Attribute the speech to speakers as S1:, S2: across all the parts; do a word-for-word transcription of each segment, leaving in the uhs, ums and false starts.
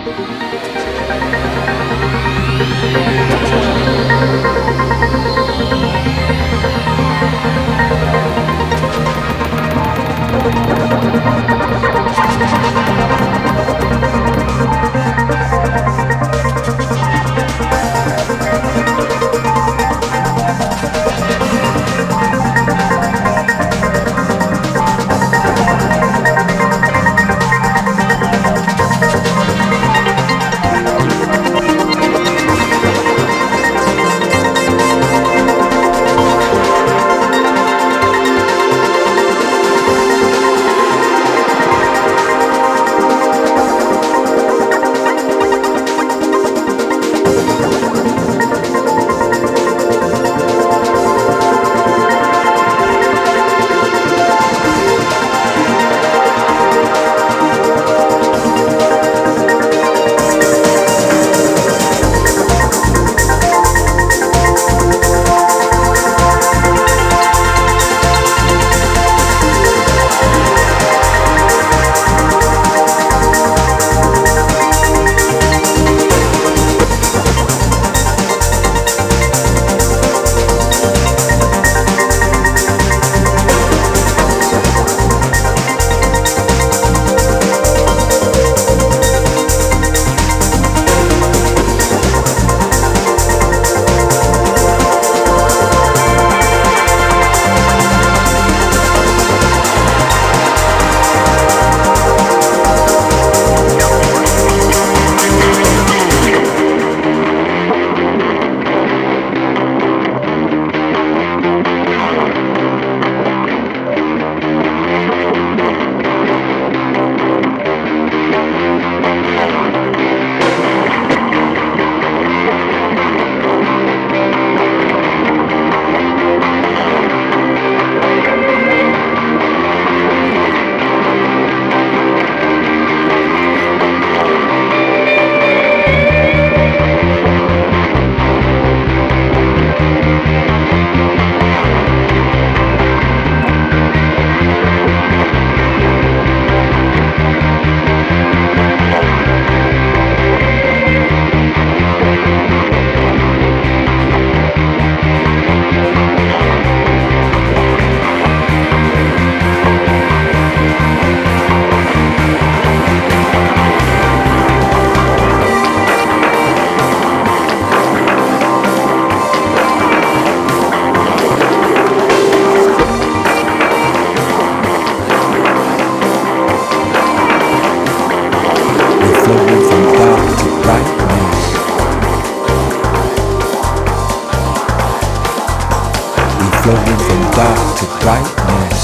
S1: flowing from dark to brightness.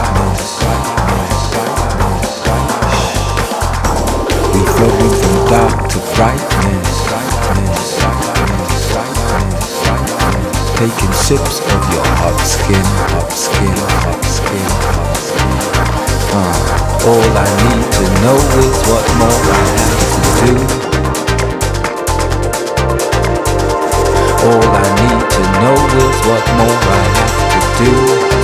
S1: We flowing from dark to brightness. Taking sips of your hot skin, hot skin, hot skin, hot skin. Uh, all I need to know is what more I have to do. All I need to know is what more I have to do.